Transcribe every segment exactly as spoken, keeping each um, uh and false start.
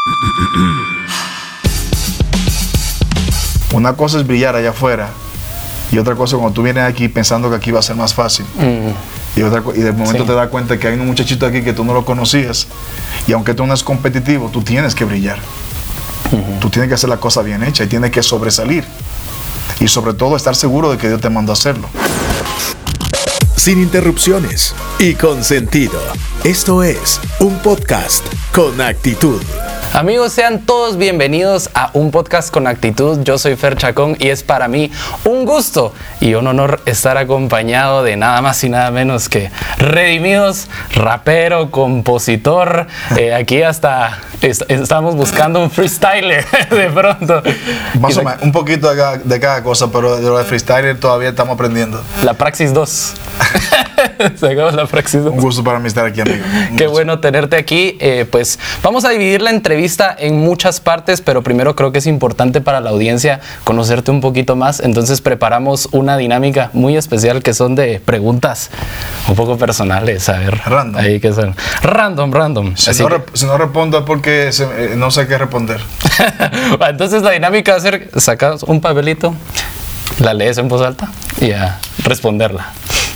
Una cosa es brillar allá afuera y otra cosa cuando tú vienes aquí pensando que aquí va a ser más fácil. Mm. Y, otra, y de momento sí. te das cuenta que hay un muchachito aquí que tú no lo conocías y aunque tú no eres competitivo, tú tienes que brillar. Uh-huh. Tú tienes que hacer la cosa bien hecha y tienes que sobresalir. Y sobre todo estar seguro de que Dios te mandó a hacerlo. Sin interrupciones y con sentido. Esto es un podcast con actitud. Amigos, sean todos bienvenidos a un podcast con actitud. Yo soy Fer Chacón y es para mí un gusto y un honor estar acompañado de nada más y nada menos que Redimidos, rapero, compositor. Eh, aquí hasta est- estamos buscando un freestyler de pronto. Más o menos, un poquito de cada, de cada cosa, pero de lo de freestyler todavía estamos aprendiendo. La Praxis dos. Sacamos la Praxis dos. Un gusto para mí estar aquí, amigo. Un Qué gusto. bueno tenerte aquí. Eh, pues vamos a dividir la entrevista en muchas partes, pero primero creo que es importante para la audiencia conocerte un poquito más. Entonces preparamos una dinámica muy especial que son de preguntas un poco personales. A ver, random. Ahí que son random, random. Si, Así no, que... rep- si no respondo es porque se, eh, no sé qué responder. Entonces la dinámica va a ser sacas un papelito, la lees en voz alta y a responderla.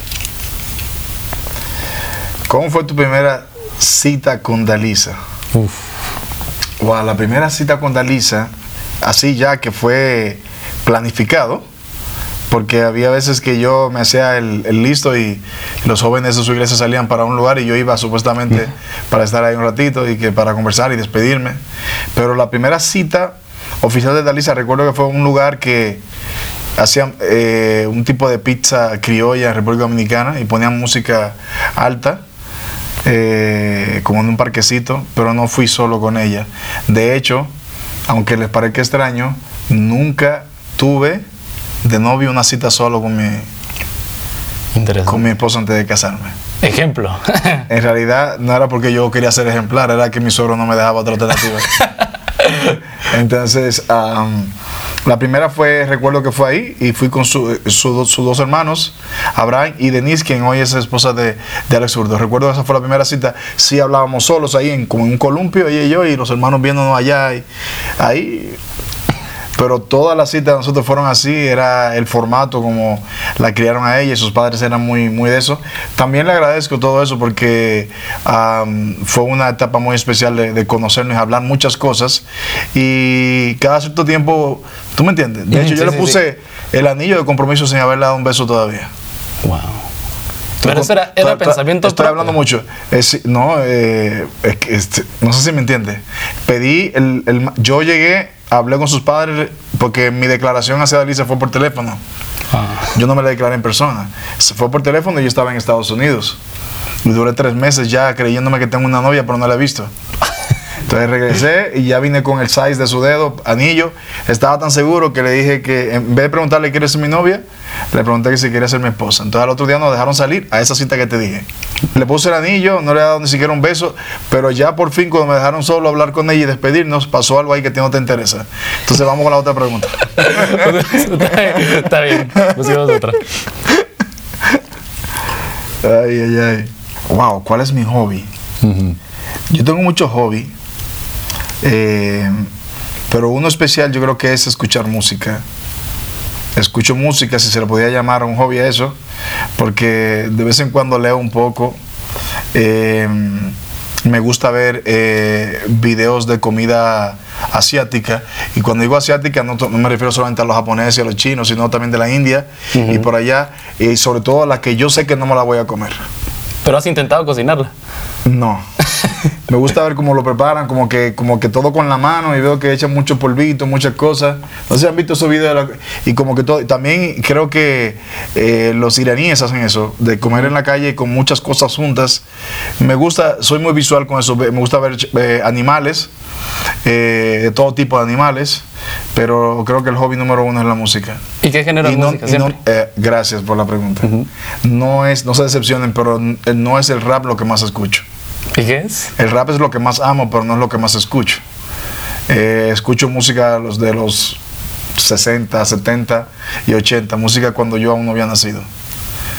¿Cómo fue tu primera cita con Dalisa? Uf. Wow, la primera cita con Dalisa, así ya que fue planificado, porque había veces que yo me hacía el, el listo y los jóvenes de su iglesia salían para un lugar y yo iba supuestamente uh-huh. para estar ahí un ratito y que para conversar y despedirme. Pero la primera cita oficial de Dalisa, recuerdo que fue un lugar que hacían eh, un tipo de pizza criolla en República Dominicana y ponían música alta. Eh, como en un parquecito, pero no fui solo con ella. De hecho, aunque les parezca extraño, nunca tuve de novio una cita solo con mi, con mi esposo antes de casarme. Ejemplo. En realidad no era porque yo quería ser ejemplar, era que mi suegro no me dejaba otra alternativa. Entonces, um, la primera fue, recuerdo que fue ahí y fui con sus su, su dos hermanos, Abraham y Denise, quien hoy es esposa de, de Alex Zurdo. Recuerdo que esa fue la primera cita. Sí hablábamos solos ahí, en, como en un columpio, ella y yo, y los hermanos viéndonos allá. Y, ahí. Pero todas las citas de nosotros fueron así, era el formato como la criaron a ella y sus padres eran muy, muy de eso. También le agradezco todo eso porque um, fue una etapa muy especial de, de conocernos y hablar muchas cosas. Y cada cierto tiempo, ¿tú me entiendes? De hecho, sí, yo sí, le puse sí. el anillo de compromiso sin haberle dado un beso todavía. Wow. Pero eso era, era estoy, pensamiento Estoy propio. hablando mucho. Es, no, eh, es que, este, no sé si me entiende. Pedí, el, el, yo llegué, hablé con sus padres porque mi declaración hacia Dalisa fue por teléfono. Ah. Yo no me la declaré en persona. Se fue por teléfono y yo estaba en Estados Unidos. Y duré tres meses ya creyéndome que tengo una novia, pero no la he visto. Entonces regresé y ya vine con el size de su dedo, anillo. Estaba tan seguro que le dije que en vez de preguntarle ¿quieres ser mi novia? Le pregunté que si quería ser mi esposa. Entonces al otro día nos dejaron salir a esa cita que te dije. Le puse el anillo, no le he dado ni siquiera un beso, pero ya por fin cuando me dejaron solo hablar con ella y despedirnos, pasó algo ahí que a ti no te interesa. Entonces vamos con la otra pregunta. Está bien, pusimos otra. Ay, ay, ay. Wow, ¿cuál es mi hobby? Uh-huh. Yo tengo muchos hobbies. Eh, pero uno especial yo creo que es escuchar música. Escucho música, si se le podía llamar un hobby a eso, porque de vez en cuando leo un poco. Eh, me gusta ver eh, videos de comida asiática, y cuando digo asiática no, no me refiero solamente a los japoneses y a los chinos, sino también de la India uh-huh. y por allá, y sobre todo a la que yo sé que no me la voy a comer. ¿Pero has intentado cocinarla? No. Me gusta ver cómo lo preparan, como que, como que todo con la mano, y veo que echan mucho polvito, muchas cosas. No sé si han visto esos videos, de la, y como que todo. También creo que eh, los iraníes hacen eso, de comer en la calle con muchas cosas juntas. Me gusta, soy muy visual con eso, me gusta ver eh, animales, eh, de todo tipo de animales, pero creo que el hobby número uno es la música. ¿Y qué género de no, música siempre? No, eh, gracias por la pregunta. Uh-huh. No es, no se decepcionen, pero no es el rap lo que más escucho. ¿Y qué es? El rap es lo que más amo, pero no es lo que más escucho. Eh, escucho música los de los sesenta, setenta y ochenta, música cuando yo aún no había nacido.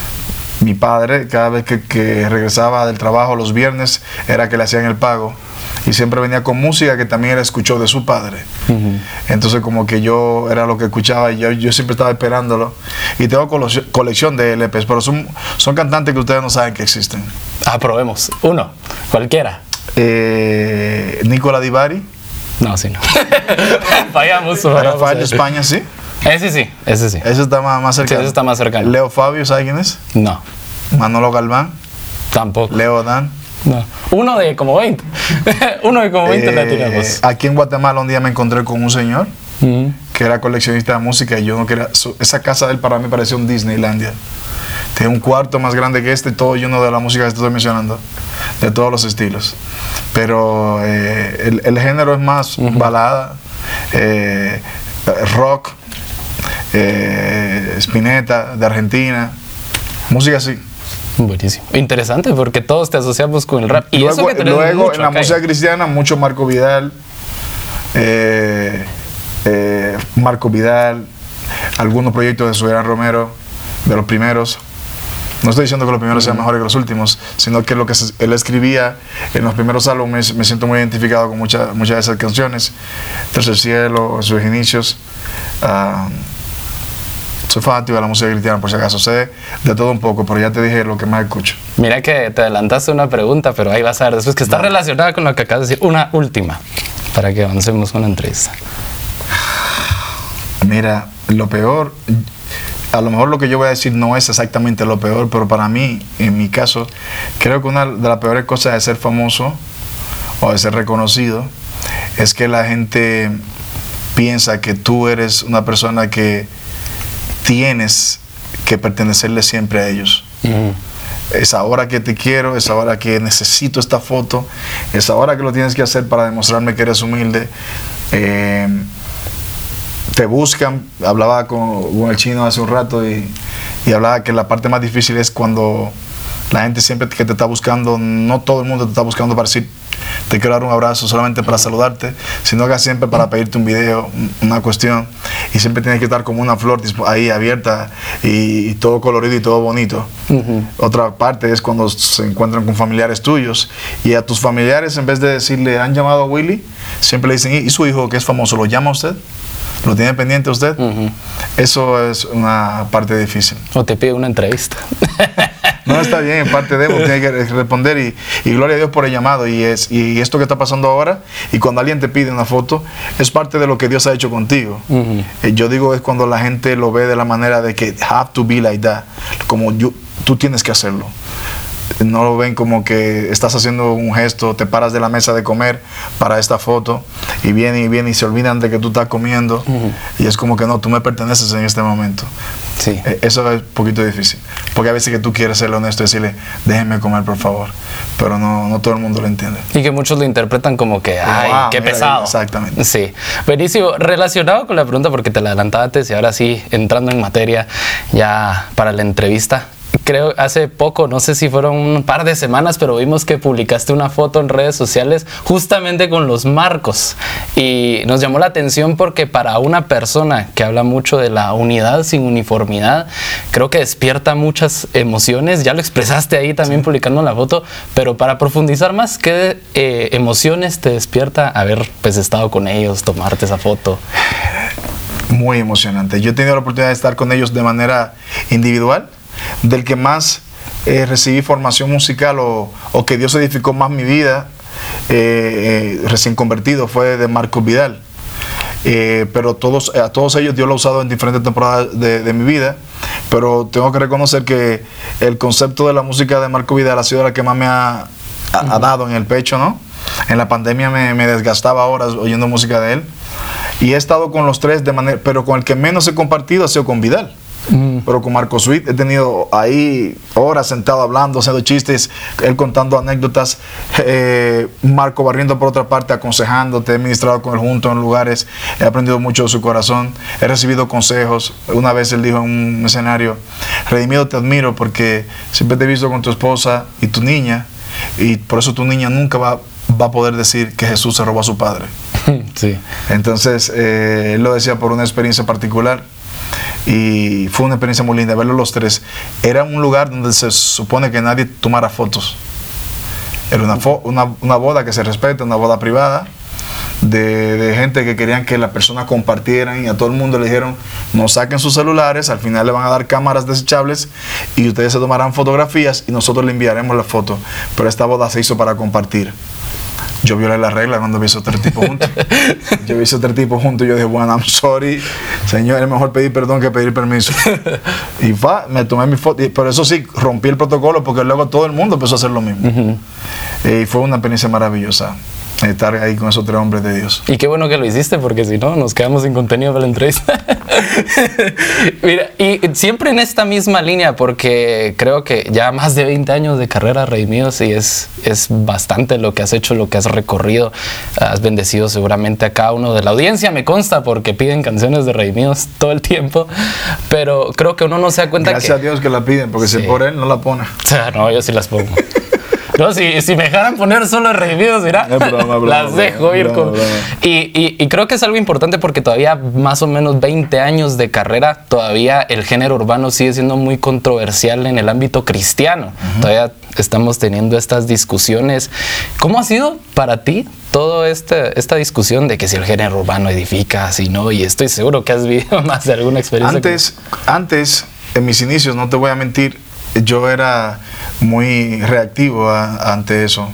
Mi padre, cada vez que, que regresaba del trabajo los viernes, era que le hacían el pago y siempre venía con música que también era escuchó de su padre. Ujú. Entonces como que yo era lo que escuchaba y yo, yo siempre estaba esperándolo. Y tengo colo- colección de L Pes, pero son, son cantantes que ustedes no saben que existen. Ah, probemos. Uno, cualquiera. Eh, Nicola Di Bari, No, sí, no. fallamos. fallamos Rafael de ahí. España, sí. Ese sí, ese sí. Ese está más, más Sí, cercano. ese está más cercano. Leo Fabio, ¿sabes quién es? No, Manolo Galván, tampoco. Leo Dan. No. Uno de como veinte. Uno de como veinte Eh, latinos. aquí en Guatemala un día me encontré con un señor Ujú. que era coleccionista de música y yo no quería, su- esa casa de él para mí parecía un Disneylandia. Tenía un cuarto más grande que este, todo lleno de la música que estoy mencionando, de todos los estilos. Pero eh, el, el género es más balada, eh, rock, eh, Spinetta de Argentina, música así. Buenísimo. Interesante porque todos te asociamos con el rap. Y eso Luego, que tenés luego mucho en la acá. música cristiana, mucho Marco Vidal, eh, eh, Marco Vidal, algunos proyectos de Soberano Romero, de los primeros. No estoy diciendo que los primeros sean mejores que los últimos, sino que lo que se- él escribía en los primeros álbumes, me siento muy identificado con muchas muchas de esas canciones. Tercer Cielo, en sus inicios. ah, soy fanático de la música cristiana, por si acaso. Sé de todo un poco, pero ya te dije lo que más escucho. Mira que te adelantaste una pregunta, pero ahí vas a ver después que está relacionada con lo que acabas de decir. Una última, para que avancemos con la entrevista. Mira, lo peor, a lo mejor lo que yo voy a decir no es exactamente lo peor, pero para mí, en mi caso, creo que una de las peores cosas de ser famoso o de ser reconocido es que la gente piensa que tú eres una persona que tienes que pertenecerle siempre a ellos. Ujú. Es ahora que te quiero, es ahora que necesito esta foto, es ahora que lo tienes que hacer para demostrarme que eres humilde. Eh, te buscan, hablaba con, con el chino hace un rato y, y hablaba que la parte más difícil es cuando la gente siempre que te está buscando, no todo el mundo te está buscando para decir te quiero dar un abrazo solamente para saludarte, sino que siempre para pedirte un video, una cuestión, y siempre tienes que estar como una flor ahí abierta y, y todo colorido y todo bonito. Ujú. Otra parte es cuando se encuentran con familiares tuyos y a tus familiares, en vez de decirle han llamado a Willy, siempre le dicen, ¿y su hijo que es famoso lo llama a usted? ¿Lo tiene pendiente usted? Ujú. Eso es una parte difícil. O te pide una entrevista. No, está bien, en parte debo, tiene que responder y, y gloria a Dios por el llamado y, es, y esto que está pasando ahora y cuando alguien te pide una foto es parte de lo que Dios ha hecho contigo. Ujú. Eh, yo digo es cuando la gente lo ve de la manera de que have to be like that, como yo, tú tienes que hacerlo. No lo ven como que estás haciendo un gesto, te paras de la mesa de comer para esta foto y vienen y vienen y se olvidan de que tú estás comiendo. Ujú. Y es como que no, tú me perteneces en este momento. Sí. Eh, Eso es un poquito difícil, porque a veces que tú quieres ser honesto y decirle, déjenme comer por favor, pero no, no todo el mundo lo entiende. Y que muchos lo interpretan como que, ay, ah, qué mira, pesado. exactamente. Sí. Buenísimo. Relacionado con la pregunta, porque te la adelantaba antes y ahora sí, entrando en materia ya para la entrevista. Creo hace poco, no sé si fueron un par de semanas, pero vimos que publicaste una foto en redes sociales justamente con los marcos y nos llamó la atención porque para una persona que habla mucho de la unidad sin uniformidad, creo que despierta muchas emociones. Ya lo expresaste ahí también publicando la foto, pero para profundizar más, ¿qué eh, emociones te despierta haber pues estado con ellos, tomarte esa foto? Muy emocionante. Yo he tenido la oportunidad de estar con ellos de manera individual. Del que más eh, recibí formación musical o, o que Dios edificó más mi vida, eh, eh, recién convertido, fue de Marcos Vidal. Eh, pero todos, a todos ellos Dios lo ha usado en diferentes temporadas de, de mi vida, pero tengo que reconocer que el concepto de la música de Marcos Vidal ha sido la que más me ha, ha, ha dado en el pecho, ¿no? En la pandemia me, me desgastaba horas oyendo música de él y he estado con los tres de manera, pero con el que menos he compartido ha sido con Vidal. Mm. Pero con Marco Sweet he tenido ahí horas sentado hablando, haciendo chistes, él contando anécdotas, eh, Marco barriendo por otra parte, aconsejándote, he ministrado con él junto en lugares, he aprendido mucho de su corazón, he recibido consejos. Una vez él dijo en un escenario, Redimido, te admiro porque siempre te he visto con tu esposa y tu niña, y por eso tu niña nunca va, va a poder decir que Jesús se robó a su padre. Sí. Entonces, eh, él lo decía por una experiencia particular. Y fue una experiencia muy linda verlos los tres. Era un lugar donde se supone que nadie tomara fotos. Era una, fo una, una boda que se respeta, una boda privada, de, de gente que querían que las personas compartieran, y a todo el mundo le dijeron, no saquen sus celulares, al final le van a dar cámaras desechables y ustedes se tomarán fotografías y nosotros le enviaremos la foto. Pero esta boda se hizo para compartir. Yo violé la regla cuando vi esos tres tipos juntos. Yo vi esos tres tipos juntos y yo dije, bueno, I'm sorry, señor, es mejor pedir perdón que pedir permiso. Y va, me tomé mi foto, y, pero eso sí, rompí el protocolo porque luego todo el mundo empezó a hacer lo mismo. Uh-huh. eh, y fue una experiencia maravillosa estar ahí con esos tres hombres de Dios. Y qué bueno que lo hiciste, porque si no, nos quedamos sin contenido para la entrevista. Mira, y siempre en esta misma línea, porque creo que ya más de veinte años de carrera, Redimidos, y es, es bastante lo que has hecho, lo que has recorrido. Has bendecido seguramente a cada uno de la audiencia, me consta, porque piden canciones de Redimidos todo el tiempo, pero creo que uno no se da cuenta. Gracias que... a Dios que la piden, porque sí. Si por él no la pone. O sea, no, yo sí las pongo. No, si, si me dejaran poner solo Redimidos, mira, es broma, broma, las dejo broma, ir con... Broma, broma. Y, y, y creo que es algo importante porque todavía más o menos veinte años de carrera, todavía el género urbano sigue siendo muy controversial en el ámbito cristiano. Uh-huh. Todavía estamos teniendo estas discusiones. ¿Cómo ha sido para ti toda este, esta discusión de que si el género urbano edifica, si no? Y estoy seguro que has vivido más de alguna experiencia. Antes, que... antes, en mis inicios, no te voy a mentir, yo era muy reactivo a, ante eso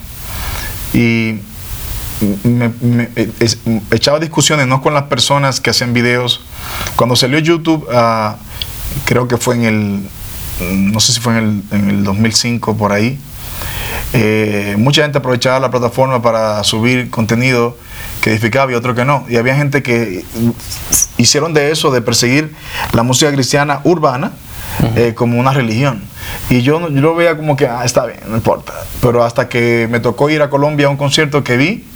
y me, me, es, echaba discusiones no con las personas que hacían videos. Cuando salió YouTube, uh, creo que fue en el, no sé si fue en el, en el dos mil cinco, por ahí, eh, mucha gente aprovechaba la plataforma para subir contenido que edificaba y otro que no, y había gente que hicieron de eso, de perseguir la música cristiana urbana, Uh-huh. eh, como una religión, y yo, yo lo veía como que ah, está bien, no importa. Pero hasta que me tocó ir a Colombia a un concierto, que vi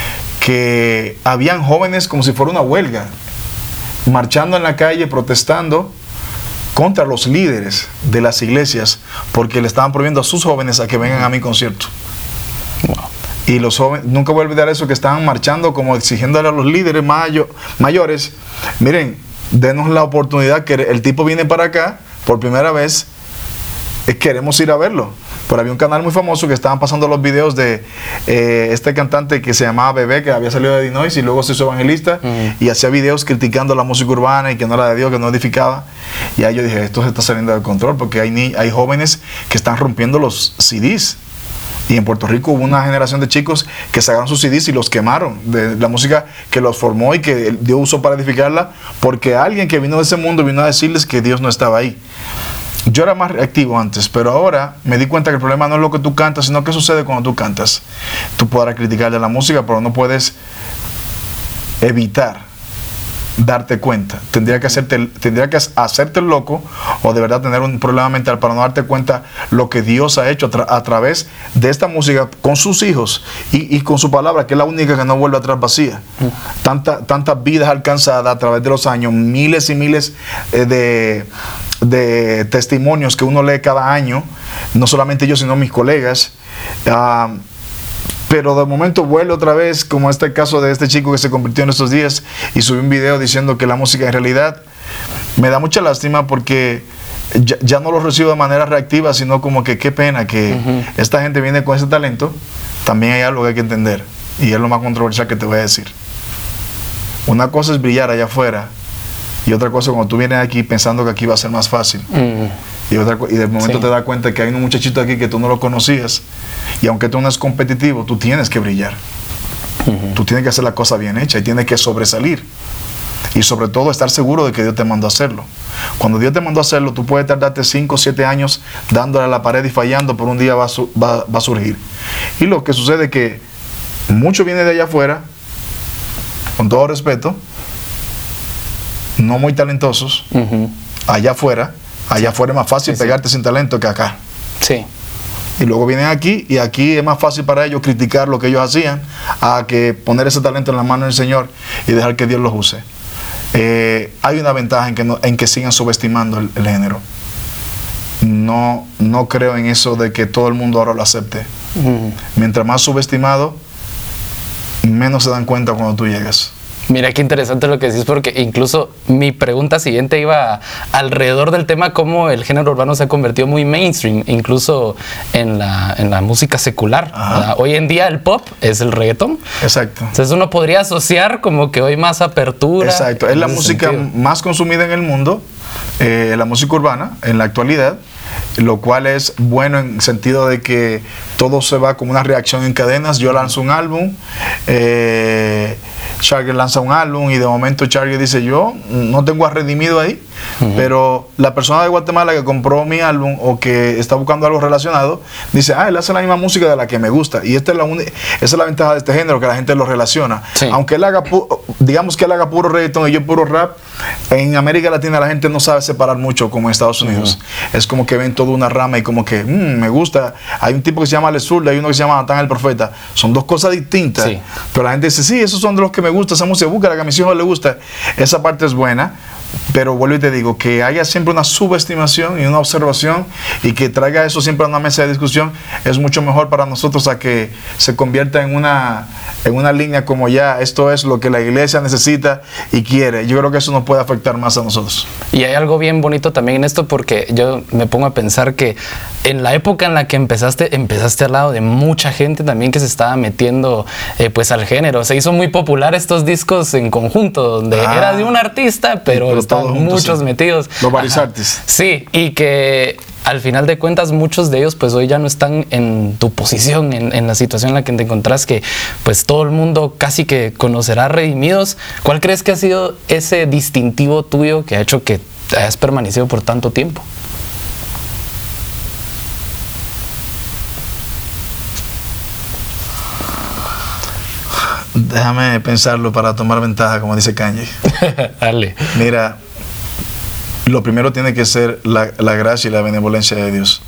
que habían jóvenes como si fuera una huelga, marchando en la calle, protestando contra los líderes de las iglesias, porque le estaban prohibiendo a sus jóvenes a que vengan a mi concierto. Wow. Y los jóvenes, nunca voy a olvidar eso, que estaban marchando como exigiéndole a los líderes mayo, mayores, miren, denos la oportunidad, que el tipo viene para acá por primera vez, eh, queremos ir a verlo. Pero había un canal muy famoso que estaban pasando los videos de eh, este cantante que se llamaba Bebé, que había salido de Dinois y luego se hizo evangelista, uh-huh. y hacía videos criticando la música urbana y que no era de Dios, que no edificaba. Y ahí yo dije, esto se está saliendo de control, porque hay, ni hay jóvenes que están rompiendo los C Ds. Y en Puerto Rico hubo una generación de chicos que sacaron sus C Ds y los quemaron, de la música que los formó y que Dios usó para edificarla, porque alguien que vino de ese mundo vino a decirles que Dios no estaba ahí. Yo era más reactivo antes, pero ahora me di cuenta que el problema no es lo que tú cantas, sino qué sucede cuando tú cantas. Tú podrás criticarle la música, pero no puedes evitar darte cuenta. Tendría que hacerte, tendría que hacerte el loco, o de verdad tener un problema mental para no darte cuenta lo que Dios ha hecho a, tra a través de esta música con sus hijos y, y con su palabra, que es la única que no vuelve atrás vacía. Mm. Tanta, tantas vidas alcanzadas a través de los años, miles y miles eh, de, de testimonios que uno lee cada año, no solamente yo, sino mis colegas. Uh, Pero de momento vuelve otra vez, como este caso de este chico que se convirtió en estos días y subió un video diciendo que la música en realidad me da mucha lástima, porque ya, ya no lo recibo de manera reactiva, sino como que qué pena que uh-huh. esta gente viene con ese talento. También hay algo que hay que entender, y es lo más controversial que te voy a decir. Una cosa es brillar allá afuera, y otra cosa cuando tú vienes aquí pensando que aquí va a ser más fácil. Uh-huh. Y, otra, y de momento sí. te das cuenta que hay un muchachito aquí que tú no lo conocías, y aunque tú no eres competitivo, tú tienes que brillar. Uh-huh. Tú tienes que hacer la cosa bien hecha y tienes que sobresalir. Y sobre todo estar seguro de que Dios te mandó a hacerlo. Cuando Dios te mandó a hacerlo, tú puedes tardarte cinco o siete años dándole a la pared y fallando, pero un día va a, su, va, va a surgir. Y lo que sucede es que mucho viene de allá afuera, con todo respeto, no muy talentosos, uh-huh. allá afuera. Allá afuera es más fácil sí, pegarte sí. sin talento que acá. Sí. Y luego vienen aquí, y aquí es más fácil para ellos criticar lo que ellos hacían, a que poner ese talento en la mano del Señor y dejar que Dios los use. Eh, hay una ventaja en que, no, en que sigan subestimando el, el género. No, no creo en eso de que todo el mundo ahora lo acepte. Uh-huh. Mientras más subestimado, menos se dan cuenta cuando tú llegas. Mira qué interesante lo que decís, porque incluso mi pregunta siguiente iba alrededor del tema cómo el género urbano se ha convertido muy mainstream, incluso en la, en la música secular. Hoy en día el pop es el reggaetón. Exacto. Entonces uno podría asociar como que hoy más apertura. Exacto, es la música sentido. más consumida en el mundo, eh, la música urbana en la actualidad, lo cual es bueno en sentido de que todo se va como una reacción en cadenas. Yo lanzo un álbum, eh, Charger lanza un álbum y de momento Charger dice, yo no tengo a Redimido ahí, uh-huh. pero la persona de Guatemala que compró mi álbum o que está buscando algo relacionado, dice, ah, él hace la misma música de la que me gusta. Y esta es la uni- esa es la ventaja de este género, que la gente lo relaciona. Sí. Aunque él haga, pu- digamos que él haga puro reggaetón y yo puro rap, en América Latina la gente no sabe separar mucho como en Estados Unidos. Uh-huh. Es como que ven toda una rama y como que, mmm, me gusta. Hay un tipo que se llama Ale Zurda, hay uno que se llama Natán el Profeta. Son dos cosas distintas. Sí. Pero la gente dice, sí, esos son de los que me gusta, esa música, busca la que a mis hijos les gusta. Esa parte es buena. Pero vuelvo y te digo, que haya siempre una subestimación y una observación y que traiga eso siempre a una mesa de discusión es mucho mejor para nosotros a que se convierta en una, en una línea como ya esto es lo que la iglesia necesita y quiere. Yo creo que eso nos puede afectar más a nosotros. Y hay algo bien bonito también en esto, porque yo me pongo a pensar que en la época en la que empezaste, empezaste al lado de mucha gente también que se estaba metiendo eh, pues al género. Se hizo muy popular estos discos en conjunto, donde ah, era de un artista, pero, pero estaban juntos, muchos sí. metidos. Los Barisartis. Sí, y que al final de cuentas muchos de ellos pues hoy ya no están en tu posición, en, en la situación en la que te encontrás, que pues todo el mundo casi que conocerá Redimidos. ¿Cuál crees que ha sido ese distintivo tuyo que ha hecho que hayas permanecido por tanto tiempo? Déjame pensarlo para tomar ventaja, como dice Kanye. Dale. Mira, lo primero tiene que ser la, la gracia y la benevolencia de Dios.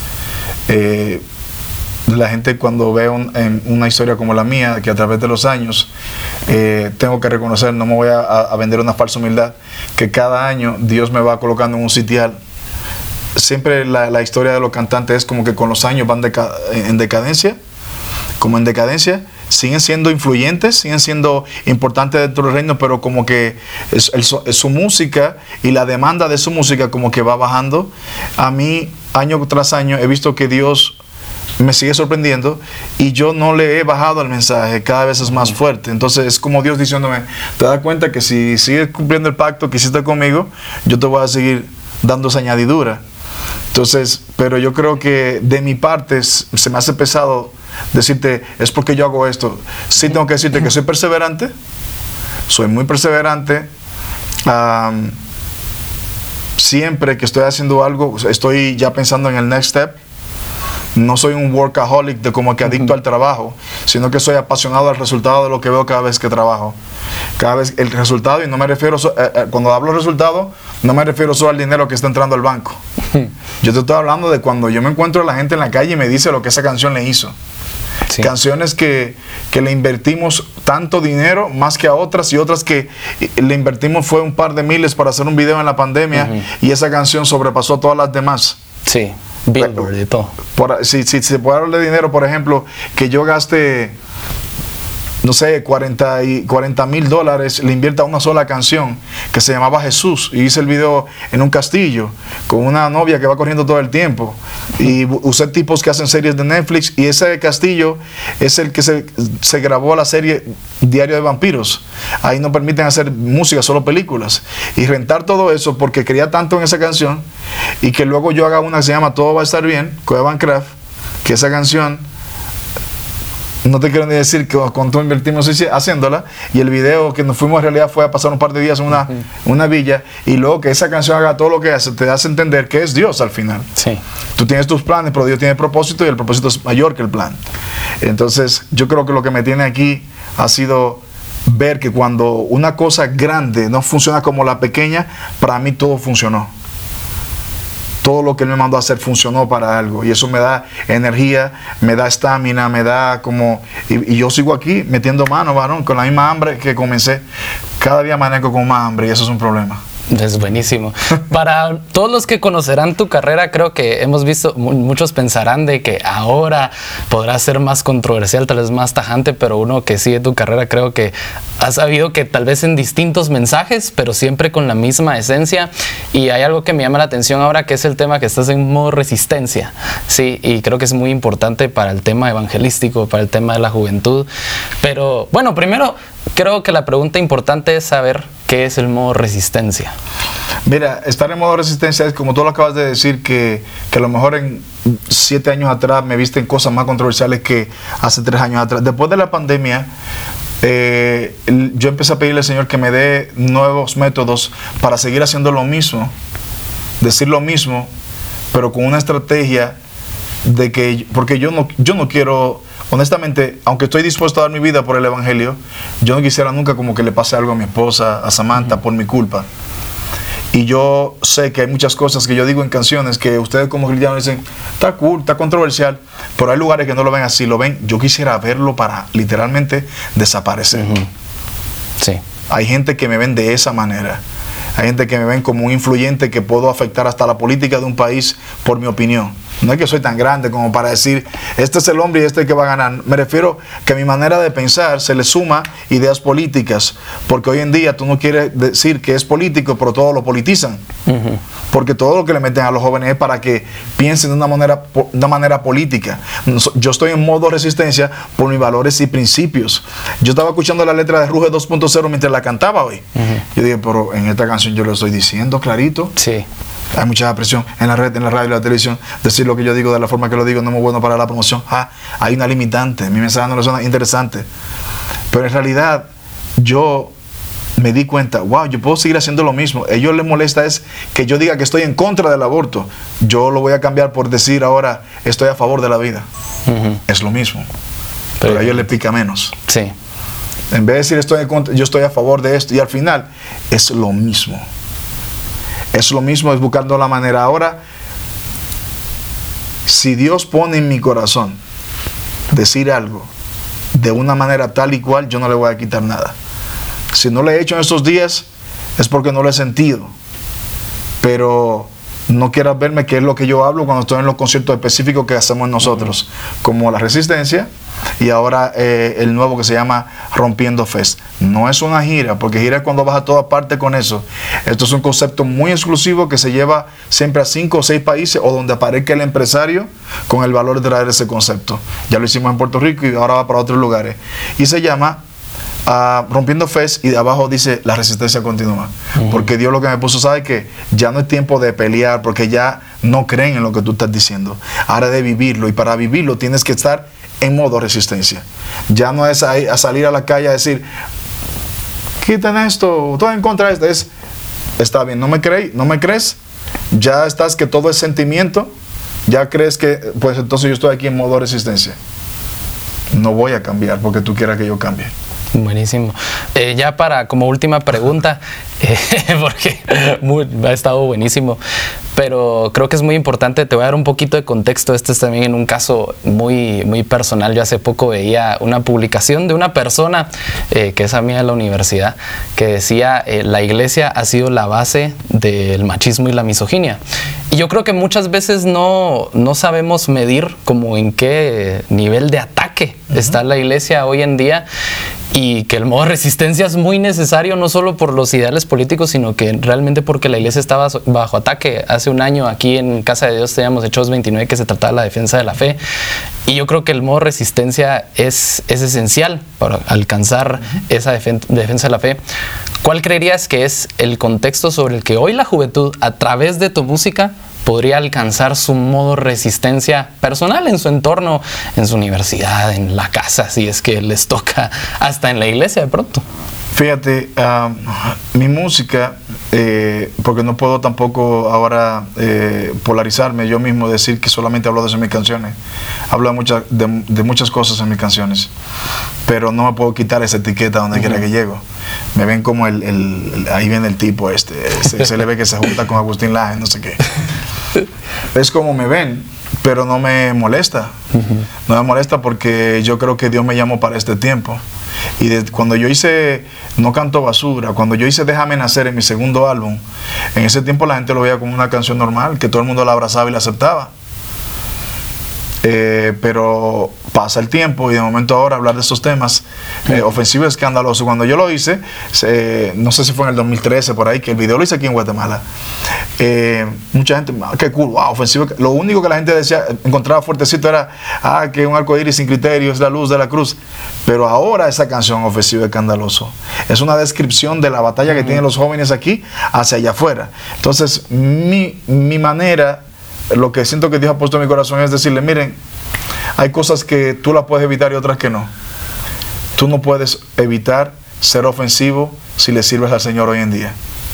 Eh, la gente cuando ve un, en una historia como la mía, que a través de los años, eh, tengo que reconocer, no me voy a, a vender una falsa humildad, que cada año Dios me va colocando en un sitial. Siempre la, la historia de los cantantes es como que con los años van deca, en decadencia, como en decadencia, siguen siendo influyentes, siguen siendo importantes dentro del reino, pero como que es, el, es su música y la demanda de su música como que va bajando. A mí, año tras año, he visto que Dios me sigue sorprendiendo y yo no le he bajado el mensaje, cada vez es más fuerte. Entonces es como Dios diciéndome, te das cuenta que si sigues cumpliendo el pacto que hiciste conmigo, yo te voy a seguir dando esa añadidura. Entonces, pero yo creo que de mi parte se me hace pesado decirte, es porque yo hago esto. Sí tengo que decirte que soy perseverante, soy muy perseverante. Um, siempre que estoy haciendo algo, estoy ya pensando en el next step. No soy un workaholic de como que adicto uh-huh. al trabajo, sino que soy apasionado al resultado de lo que veo cada vez que trabajo. Cada vez el resultado, y no me refiero, so, eh, eh, cuando hablo de resultado, no me refiero solo al dinero que está entrando al banco. Uh-huh. Yo te estoy hablando de cuando yo me encuentro a la gente en la calle y me dice lo que esa canción le hizo. Sí. Canciones que, que le invertimos tanto dinero, más que a otras, y otras que le invertimos fue un par de miles para hacer un video en la pandemia, uh-huh. y esa canción sobrepasó a todas las demás. Sí. Billboard y todo. Por, si, si, si se puede hablar de dinero, por ejemplo, que yo gaste, no sé, cuarenta mil dólares, le invierta a una sola canción que se llamaba Jesús, y hice el video en un castillo con una novia que va corriendo todo el tiempo, y usé tipos que hacen series de Netflix, y ese castillo es el que se, se grabó la serie Diario de Vampiros. Ahí no permiten hacer música, solo películas, y rentar todo eso porque quería tanto en esa canción, y que luego yo haga una que se llama Todo va a estar bien, con Evan Kraft, que esa canción, no te quiero ni decir que cuánto invertimos haciéndola, y el video que nos fuimos en realidad fue a pasar un par de días en una, uh-huh. una villa, y luego que esa canción haga todo lo que hace, te hace entender que es Dios al final. Sí. Tú tienes tus planes, pero Dios tiene propósito, y el propósito es mayor que el plan. Entonces yo creo que lo que me tiene aquí ha sido ver que cuando una cosa grande no funciona como la pequeña, para mí todo funcionó. Todo lo que él me mandó a hacer funcionó para algo, y eso me da energía, me da estamina, me da como, y, y yo sigo aquí metiendo mano, varón, con la misma hambre que comencé. Cada día manejo con más hambre, y eso es un problema. Es buenísimo. Para todos los que conocerán tu carrera, creo que hemos visto, muchos pensarán de que ahora podrá ser más controversial, tal vez más tajante, pero uno que sigue tu carrera, creo que has sabido que tal vez en distintos mensajes, pero siempre con la misma esencia. Y hay algo que me llama la atención ahora, que es el tema que estás en modo resistencia, sí, y creo que es muy importante para el tema evangelístico, para el tema de la juventud. Pero bueno, primero creo que la pregunta importante es saber qué es el modo resistencia. Mira, estar en modo resistencia es como tú lo acabas de decir, que, que a lo mejor en siete años atrás me viste en cosas más controversiales que hace tres años atrás. Después de la pandemia, eh, yo empecé a pedirle al Señor que me dé nuevos métodos para seguir haciendo lo mismo, decir lo mismo, pero con una estrategia de que, porque yo no, yo no quiero, honestamente, aunque estoy dispuesto a dar mi vida por el Evangelio, yo no quisiera nunca como que le pase algo a mi esposa, a Samantha, uh-huh. por mi culpa. Y yo sé que hay muchas cosas que yo digo en canciones que ustedes como cristianos dicen, está cool, está controversial, pero hay lugares que no lo ven así, lo ven, yo quisiera verlo para literalmente desaparecer. Uh-huh. Sí. Hay gente que me ven de esa manera. Hay gente que me ven como un influyente que puedo afectar hasta la política de un país por mi opinión. No es que soy tan grande como para decir, este es el hombre y este es el que va a ganar. Me refiero que a mi manera de pensar se le suma ideas políticas, porque hoy en día tú no quieres decir que es político, pero todo lo politizan. Uh-huh. Porque todo lo que le meten a los jóvenes es para que piensen de una manera, de una manera política. Yo estoy en modo resistencia por mis valores y principios. Yo estaba escuchando la letra de Ruge dos punto cero mientras la cantaba hoy. Uh-huh. Yo dije, pero en esta canción yo lo estoy diciendo clarito. Sí. Hay mucha presión en la red, en la radio y la televisión. Decir lo que yo digo de la forma que lo digo no es muy bueno para la promoción. Ah, hay una limitante. Mi mensaje no le suena interesante. Pero en realidad, yo me di cuenta, wow, yo puedo seguir haciendo lo mismo. A ellos les molesta es que yo diga que estoy en contra del aborto. Yo lo voy a cambiar por decir ahora, estoy a favor de la vida. Uh-huh. Es lo mismo. Pero, pero a ellos les pica menos. Sí. En vez de decir estoy en contra, yo estoy a favor de esto, y al final es lo mismo. Es lo mismo, es buscando la manera. Ahora, si Dios pone en mi corazón decir algo de una manera tal y cual, yo no le voy a quitar nada. Si no lo he hecho en estos días, es porque no lo he sentido. Pero no quieras verme que es lo que yo hablo cuando estoy en los conciertos específicos que hacemos nosotros, uh-huh. como La Resistencia y ahora eh, el nuevo que se llama Rompiendo Fest. No es una gira, porque gira es cuando vas a toda parte con eso. Esto es un concepto muy exclusivo que se lleva siempre a cinco o seis países o donde aparezca el empresario con el valor de traer ese concepto. Ya lo hicimos en Puerto Rico y ahora va para otros lugares. Y se llama Uh, Rompiendo Fest, y de abajo dice La Resistencia Continúa. Uh-huh. Porque Dios lo que me puso, sabe que ya no es tiempo de pelear, porque ya no creen en lo que tú estás diciendo. Ahora de vivirlo, y para vivirlo tienes que estar en modo resistencia. Ya no es a, a salir a la calle a decir, quiten esto, todo en contra de esto. Es, está bien, no me crees, no me crees, ya estás que todo es sentimiento, ya crees que, pues entonces yo estoy aquí en modo resistencia. No voy a cambiar porque tú quieras que yo cambie. Buenísimo. Eh, ya para como última pregunta, eh, porque muy, ha estado buenísimo, pero creo que es muy importante, te voy a dar un poquito de contexto. Este es también en un caso muy, muy personal. Yo hace poco veía una publicación de una persona eh, que es amiga de la universidad, que decía, eh, la iglesia ha sido la base del machismo y la misoginia. Y yo creo que muchas veces no, no sabemos medir como en qué nivel de ataque uh-huh. está la iglesia hoy en día, y que el modo resistencia es muy necesario, no solo por los ideales políticos, sino que realmente porque la iglesia estaba bajo ataque. Hace un año aquí en Casa de Dios teníamos Hechos veintinueve que se trataba de la defensa de la fe, y yo creo que el modo resistencia es, es esencial para alcanzar uh-huh. esa defen- defensa de la fe. ¿Cuál creerías que es el contexto sobre el que hoy la juventud, a través de tu música, podría alcanzar su modo resistencia personal en su entorno, en su universidad, en la casa, si es que les toca, hasta en la iglesia de pronto? Fíjate, uh, mi música, eh, porque no puedo tampoco ahora eh, polarizarme yo mismo, decir que solamente hablo de eso en mis canciones. Hablo de, mucha, de, de muchas cosas en mis canciones, pero no me puedo quitar esa etiqueta donde uh-huh. quiera que llego. Me ven como el, el, el, ahí viene el tipo este, se, se le ve que se junta con Agustín Laje, no sé qué. Es como me ven, pero no me molesta. Uh-huh. No me molesta porque yo creo que Dios me llamó para este tiempo. Y de, cuando yo hice No Canto Basura, cuando yo hice Déjame Nacer en mi segundo álbum, en ese tiempo la gente lo veía como una canción normal, que todo el mundo la abrazaba y la aceptaba. Eh, pero pasa el tiempo y de momento ahora hablar de estos temas eh, ofensivos, escandalosos. Cuando yo lo hice, eh, no sé si fue en el dos mil trece por ahí, que el video lo hice aquí en Guatemala, eh, mucha gente, ah, qué cool, wow, ofensivo. Lo único que la gente decía, encontraba fuertecito era, ah, que un arco iris sin criterio es la luz de la cruz. Pero ahora esa canción, ofensivo, escandaloso, es una descripción de la batalla que uh-huh. tienen los jóvenes aquí hacia allá afuera. Entonces, mi, mi manera, lo que siento que Dios ha puesto en mi corazón es decirle, miren, hay cosas que tú las puedes evitar y otras que no. Tú no puedes evitar ser ofensivo si le sirves al Señor hoy en día.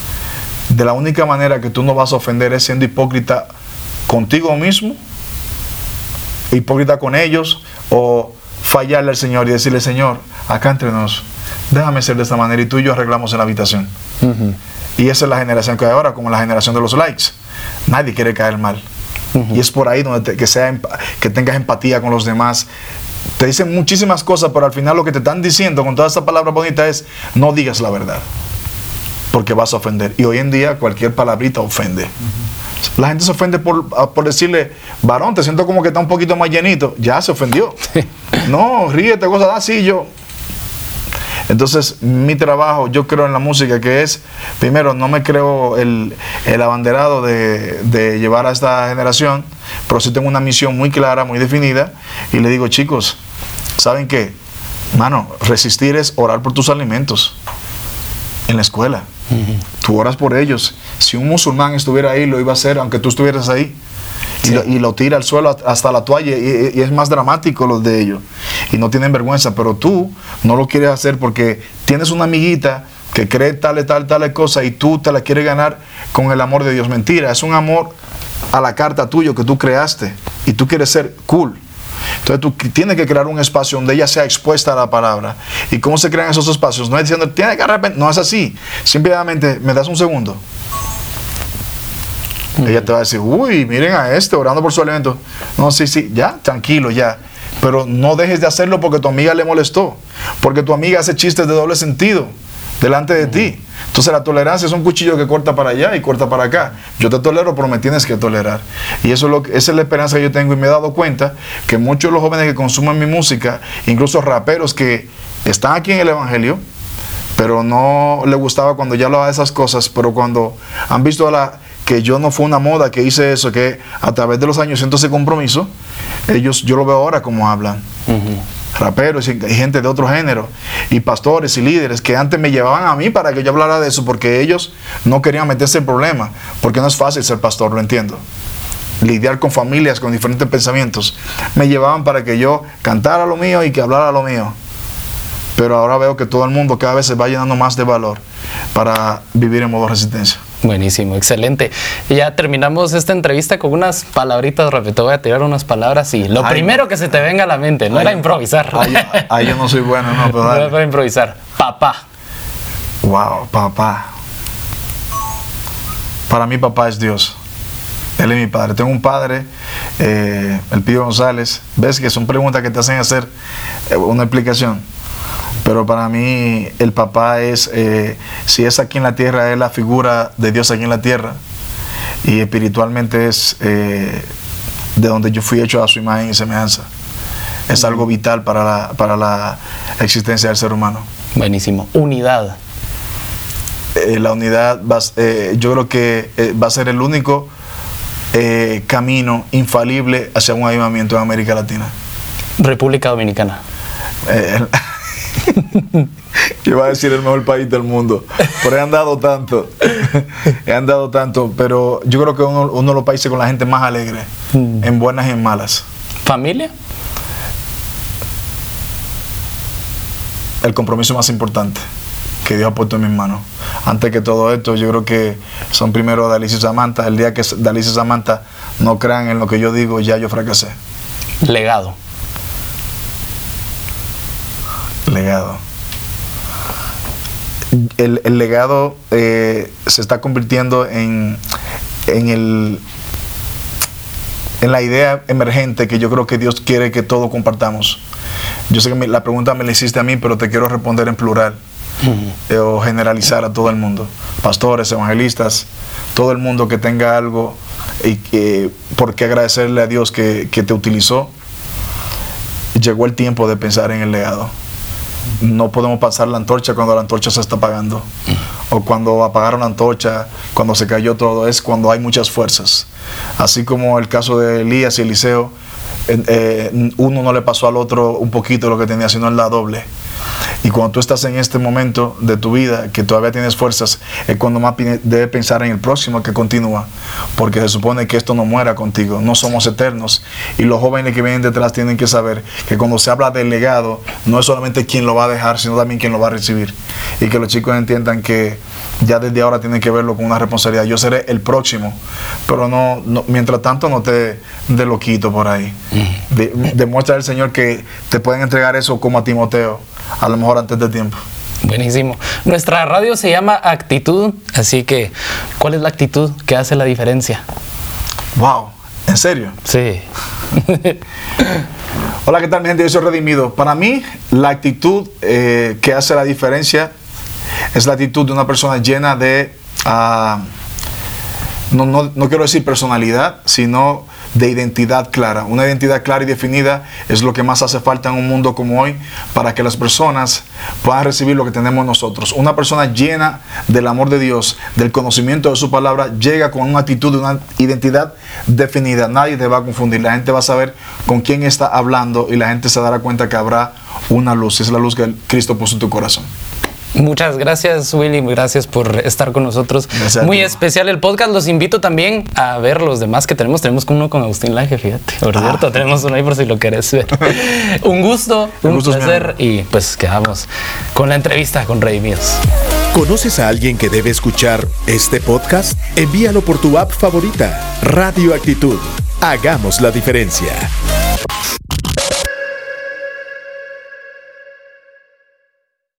De la única manera que tú no vas a ofender es siendo hipócrita contigo mismo, hipócrita con ellos, o fallarle al Señor y decirle, Señor, acá entre nos, déjame ser de esta manera, y tú y yo arreglamos en la habitación. Uh-huh. Y esa es la generación que hay ahora, como la generación de los likes. Nadie quiere caer mal. Uh-huh. Y es por ahí donde te, que, sea, que tengas empatía con los demás. Te dicen muchísimas cosas, pero al final lo que te están diciendo con todas esas palabras bonitas es, no digas la verdad, porque vas a ofender. Y hoy en día cualquier palabrita ofende. Uh-huh. La gente se ofende por, por decirle, varón, te siento como que está un poquito más llenito. Ya se ofendió. No, ríete, cosas así, yo... Entonces, mi trabajo, yo creo en la música, que es, primero, no me creo el, el abanderado de, de llevar a esta generación, pero sí tengo una misión muy clara, muy definida, y le digo, chicos, ¿saben qué? Mano, resistir es orar por tus alimentos en la escuela. Uh-huh. Tú oras por ellos. Si un musulmán estuviera ahí, lo iba a hacer, aunque tú estuvieras ahí. Sí. Y, lo, y lo tira al suelo hasta la toalla, y, y es más dramático lo de ellos y no tienen vergüenza, pero tú no lo quieres hacer porque tienes una amiguita que cree tal, tal, tal cosa y tú te la quieres ganar con el amor de Dios. Mentira, es un amor a la carta tuyo que tú creaste y tú quieres ser cool. Entonces tú tienes que crear un espacio donde ella sea expuesta a la palabra. ¿Y cómo se crean esos espacios? No es diciendo, tiene que arrepentir, no es así. Simplemente, ¿me das un segundo? Ella te va a decir, uy, miren a este orando por su alimento. No, sí, sí, ya, tranquilo, ya. Pero no dejes de hacerlo porque tu amiga le molestó. Porque tu amiga hace chistes de doble sentido delante de uh-huh. ti. Entonces la tolerancia es un cuchillo que corta para allá y corta para acá. Yo te tolero, pero me tienes que tolerar. Y eso es lo que, esa es la esperanza que yo tengo. Y me he dado cuenta que muchos de los jóvenes que consumen mi música, incluso raperos que están aquí en el Evangelio, pero no les gustaba cuando yo hablaba de esas cosas, pero cuando han visto la... que yo no fue una moda, que hice eso, que a través de los años siento ese compromiso, ellos, yo lo veo ahora como hablan. Uh-huh. Raperos y, y gente de otro género, y pastores y líderes que antes me llevaban a mí para que yo hablara de eso, porque ellos no querían meterse en problema, porque no es fácil ser pastor, lo entiendo. Lidiar con familias con diferentes pensamientos. Me llevaban para que yo cantara lo mío y que hablara lo mío. Pero ahora veo que todo el mundo cada vez se va llenando más de valor para vivir en modo resistencia. Buenísimo, excelente. Y ya terminamos esta entrevista con unas palabritas, rápido. Te voy a tirar unas palabras y lo ay, primero que se te venga a la mente, no ay, era improvisar. Ay, ay, yo no soy bueno, no, pero dale. No era improvisar. Papá. Wow, papá. Para mí papá es Dios. Él es mi padre. Tengo un padre, eh, el Pío González. Ves que son preguntas que te hacen hacer eh, una explicación. Pero para mí el papá es, eh, si es aquí en la tierra, es la figura de Dios aquí en la tierra. Y espiritualmente es eh, de donde yo fui hecho a su imagen y semejanza. Es algo vital para la, para la existencia del ser humano. Buenísimo. Unidad. Eh, la unidad, va, eh, yo creo que eh, va a ser el único eh, camino infalible hacia un avivamiento en América Latina. República Dominicana. Eh, Yo iba a decir el mejor país del mundo, pero he andado tanto, he andado tanto, pero yo creo que uno, uno de los países con la gente más alegre, mm. en buenas y en malas. ¿Familia? El compromiso más importante que Dios ha puesto en mis manos. Antes que todo esto, yo creo que son primero Dalisa y Samantha. El día que Dalisa y Samantha no crean en lo que yo digo, ya yo fracasé. Legado. Legado. El, el legado eh, se está convirtiendo en, en, el, en la idea emergente que yo creo que Dios quiere que todos compartamos. Yo sé que me, la pregunta me la hiciste a mí, pero te quiero responder en plural. Uh-huh. eh, o generalizar a todo el mundo. Pastores, evangelistas, todo el mundo que tenga algo y que, por qué agradecerle a Dios que, que te utilizó. llegó el tiempo de pensar en el legado. No podemos pasar la antorcha cuando la antorcha se está apagando, o cuando apagaron la antorcha, cuando se cayó todo. Es cuando hay muchas fuerzas. Así como el caso de Elías y Eliseo, eh, eh, uno no le pasó al otro un poquito lo que tenía, sino en la doble. Y cuando tú estás en este momento de tu vida, que todavía tienes fuerzas, es cuando más debes pensar en el próximo que continúa, porque se supone que esto no muera contigo, no somos eternos. Y los jóvenes que vienen detrás tienen que saber que cuando se habla del legado, no es solamente quien lo va a dejar, sino también quien lo va a recibir. Y que los chicos entiendan que ya desde ahora tienen que verlo con una responsabilidad. Yo seré el próximo, pero no, no mientras tanto no te de loquito por ahí. De, demuestra al Señor que te pueden entregar eso como a Timoteo, a lo mejor antes de tiempo. Buenísimo. Nuestra radio se llama Actitud, así que ¿cuál es la actitud que hace la diferencia? Wow, ¿en serio? Sí. Hola, ¿qué tal, mi gente? Yo soy Redimido. Para mí, la actitud eh, que hace la diferencia es la actitud de una persona llena de, uh, no, no, no quiero decir personalidad, sino de identidad clara. Una identidad clara y definida es lo que más hace falta en un mundo como hoy para que las personas puedan recibir lo que tenemos nosotros. Una persona llena del amor de Dios, del conocimiento de su palabra, llega con una actitud de una identidad definida. Nadie te va a confundir. La gente va a saber con quién está hablando y la gente se dará cuenta que habrá una luz. Es la luz que Cristo puso en tu corazón. Muchas gracias, Willy, gracias por estar con nosotros. Gracias. Muy especial el podcast. Los invito también a ver los demás que tenemos. Tenemos uno con Agustín Laje, fíjate. Por ah. cierto, tenemos uno ahí por si lo querés ver. Un gusto, un, un gusto placer y pues quedamos con la entrevista con Redimidos. ¿Conoces a alguien que debe escuchar este podcast? Envíalo por tu app favorita, Radio Actitud. Hagamos la diferencia.